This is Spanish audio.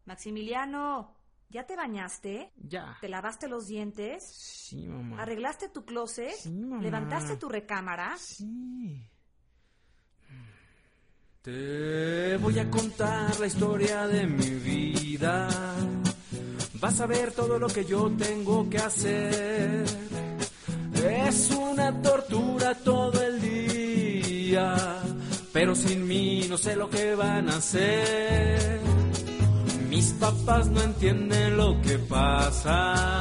Maximiliano, ¿ya te bañaste? Ya. ¿Te lavaste los dientes? Sí, mamá. ¿Arreglaste tu closet? Sí, mamá. ¿Levantaste tu recámara? Sí. Te voy a contar la historia de mi vida. Vas a ver todo lo que yo tengo que hacer. Es una tortura todo el día, pero sin mí no sé lo que van a hacer. Mis papás no entienden lo que pasa.